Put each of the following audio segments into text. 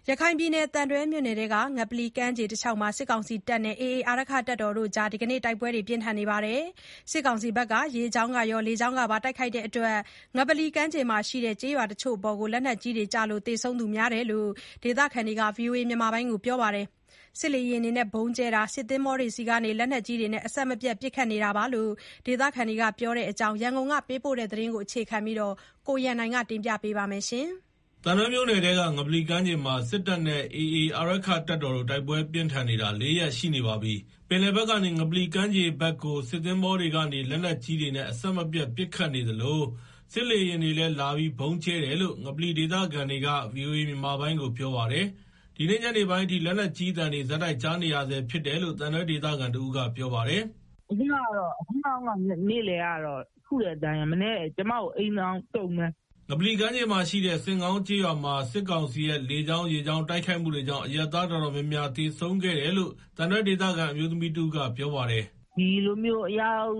ရခိုင်ပြည်နယ်သံတွဲမြို့နယ်ထဲကငပလီကမ်းခြေတလျှောက်မှာစစ်ကောင်စီတပ်နဲ့ AA အာရက္ခတပ်တော်တို့ကြားဒီနေ့တိုက်ပွဲပြင်းထန်နေပါတယ်။စစ်ကောင်စီဘက်ကရေကြောင်းရောလေကြောင်းကပါတိုက်ခိုက်တဲ့အတွက်ငပလီကမ်းခြေမှာရှိတဲ့ကျေးရွာတချို့အပေါ်လက်နက်ကြီးတွေကျလို့သေဆုံးသူများတယ်လို့ဒေသခံတွေက VOA ကိုပြောပါတယ်။စစ်လေယာဉ်တွေနဲ့ဗုံးကြဲတာစစ်သင်္ဘောတွေဆီကနေလက်နက်ကြီးတွေနဲ့အဆက်မပြတ်ပစ်ခတ်နေတာလို့ဒေသခံတွေကပြောတဲ့အကြောင်းရန်ကုန်ကပေးပို့တဲ့သတင်းကိုအခြေခံပြီးကိုရန်နိုင်ကတင်ပြပေးပါမယ်။သံတွဲမြို့နယ်ထဲကငပလီကမ်းခြေမှာစစ်တပ်နဲ့ AA အာရက္ခတပ်တော်တို့တိုက်ပွဲပြင်းထန်နေတာ4 ရက်ရှိနေပါပြီ။ပင်လယ်ဘက်ကနေငပလီကမ်းခြေဘက်ကိုစစ်သင်္ဘောတွေကနေလက်နက်ကြီးတွေနဲ့အဆက်မပြတ်ပစ်ခတ်နေသလိုစစ်လေယာဉ်တွေလည်းလာပြီးဗုံးကြဲတယ်လို့ငပလီဒေသခံတွေက VOA ကိုပြောပါတယ်။ဒီနေ့ညနေပိုင်းအထိလက်နက်ကြီးသံတွေဆက်တိုက်ကြားနေရဆဲဖြစ်တယ်လို့သံတွဲဒေသခံတဦးကပြောပါတယ်။ "အခုနေ့လယ်ကတော့ခုတဲ့အတိုင်းမနေ့ကျမတို့အိမ်တောင်တုန်တယ်။ " ငပလီကမ်းခြေမှာရှိတဲ့ဆင်ခေါင်းကျေးရွာမှာစစ်ကောင်စီရဲ့လေကြောင်းရေကြောင်းတိုက်ခိုက်မှုတွေကြောင့်အရပ်သားတော်တော်များများသေဆုံးခဲ့တယ်လို့သံတွဲဒေသခံအမျိုးသမီးတဦးကပြောပါတယ်။ "ဒီလိုမျိုးအယောက်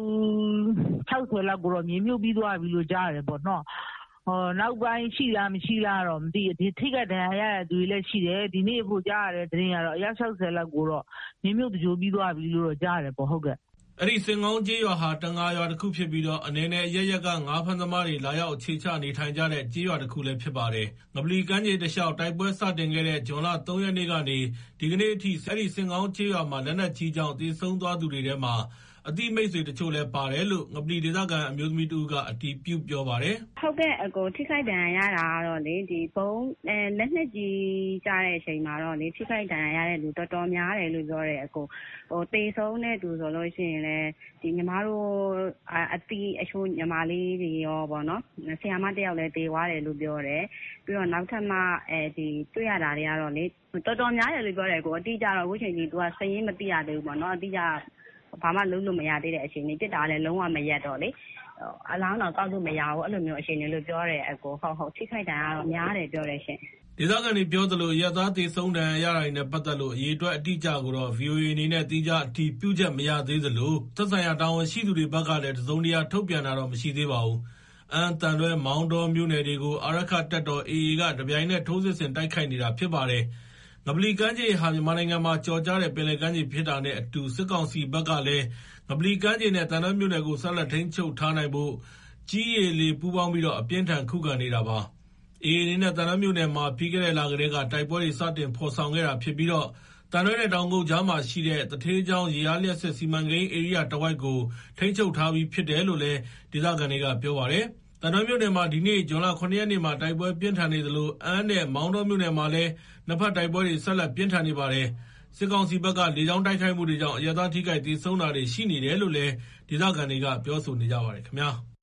60လောက်ကိုတော့မြေမြုပ်ပြီးသွားပြီလို့ကြားတယ်ပေါ့နော်။နောက်ပိုင်းရှိလားမရှိလားတော့မသိဘူး။ထိခိုက်ဒဏ်ရာရတဲ့သူတွေလည်းရှိတယ်။ဒီနေ့ကြားရတဲ့သတင်းကတော့အယောက်60လောက်ကိုတော့မြေမြုပ်သဂြိုလ်ပြီးသွားပြီလို့ကြားတယ်ပေါ့။ဟုတ်ကဲ့။ " အဲဒီဆင်ခေါင်းကျေးရွာဟာတံငါရွာတခုဖြစ်ပြီးအနယ်နယ်အရပ်ရပ်ကငါးဖမ်းသမားတွေလာရောက်အခြေချနေထိုင်ကြတဲ့ကျေးရွာတခုလည်းဖြစ်ပါတယ်။ငပလီကမ်းခြေတလျှောက်တိုက်ပွဲစတင်ခဲ့တဲ့ဇွန်လ 3 ရက်နေ့ကနေဒီကနေ့အထိအဲဒီဆင်ခေါင်းကျေးရွာမှာလက်နက်ကြီးကြောင့်သေဆုံးသွားသူတွေထဲမှာအသိမိတ်ဆွေတချို့လည်းပါတယ်လို့ငပလီဒေသခံအမျိုးသမီးတဦးကအတည်ပြုပြောပါတယ်။ "ဟုတ်ကဲ့ထိခိုက်ဒဏ်ရာရတာကတော့လေလက်နက်ကြီးကျတဲ့အချိန်မှာတော့ထိခိုက်ဒဏ်ရာရတဲ့လူတော်တော်များတယ်လို့ပြောတယ်။သေဆုံးတဲ့သူဆိုလို့ရှိရင်လည်းညီမတို့အသိအချို့ညီမလေးတွေရောပေါ့နော်။ဆရာမတယောက်လည်းသေသွားတယ်လို့ပြောတယ်။ပြီးတော့နောက်ထပ်မှတွေ့ရတာတွေကတော့လေတော်တော်များတယ်လို့ပြောတယ်။အတိအကျတော့အခုချိန်ထိစာရင်းမသိရသေးဘူးပေါ့နော်။အတိအကျဘာမှလုပ်လို့မရသေးတဲ့အခြေအနေပစ်တာလည်းလုံးဝမရပ်တော့လေအလောင်းတော့ကောက်လို့မရဘူးအဲ့လိုမျိုးအခြေအနေလို့ပြောတယ်ဟုတ်ထိခိုက်ဒဏ်ရာတော့များတယ်ပြောတယ်ရှင်။ " ဒေသခံတွေပြောသလိုအရပ်သားသေဆုံးဒဏ်ရာရတာတွေနဲ့ပတ်သက်လို့အရေအတွက်အတိအကျကိုတော့ VOA အနေနဲ့သီးခြားအတည်ပြုချက်မရသေးသလိုသက်ဆိုင်ရာတာဝန်ရှိသူတွေဘက်ကလည်းတစုံတရာထုတ်ပြန်တာတော့မရှိသေးပါဘူး။အမ်း၊သံတွဲ၊မောင်တောမြို့နယ်တွေကိုအာရက္ခတပ်တော် AA ကတပြိုင်နက်ထိုးစစ်ဆင်တိုက်ခိုက်နေတာဖြစ်ပါတယ်။ငပလီကမ်းခြေဟာမြန်မာနိုင်ငံမှာကျော်ကြားတဲ့ပင်လယ်ကမ်းခြေဖြစ်တာနဲ့အတူစစ်ကောင်စီဘက်ကလည်းငပလီကမ်းခြေနဲ့သံတွဲမြို့နယ်ကိုဆက်လက်ထိန်းချုပ်ထားနိုင်ဖို့ကြည်း၊ရေ၊လေပူးပေါင်းပြီးအပြင်းအထန်ခုခံနေတာပါ။ AA အနေနဲ့သံတွဲမြို့နယ်မှာပြီးခဲ့တဲ့လကတည်းကတိုက်ပွဲတွေစတင်ဖော်ဆောင်ခဲ့တာဖြစ်ပြီးသံတွဲနဲ့တောင်ကုတ်ကြားမှာရှိတဲ့သူဌေးကျွန်းရေအားလျှပ်စစ်စီမံကိန်းဧရိယာတဝိုက်ကိုထိန်းချုပ်ထားပြီးဖြစ်တယ်လို့လည်းဒေသခံတွေကပြောပါတယ်။သံတွဲမြို့နယ်မှာဒီနေ့ဇွန်လ 7 ရက်နေ့မှာတိုက်ပွဲပြင်းထန်နေသလိုအမ်းနဲ့မောင်တောမြို့နယ်မှာလည်းနှစ်ဖက်တိုက်ပွဲတွေဆက်လက်ပြင်းထန်နေပါတယ်။စစ်ကောင်စီဘက်ကလေကြောင်းတိုက်ခိုက်မှုတွေကြောင့်အရပ်သားထိခိုက်သေဆုံးတာတွေရှိနေတယ်လို့လည်းဒေသခံတွေကပြောဆိုနေကြပါတယ်ခင်ဗျာ။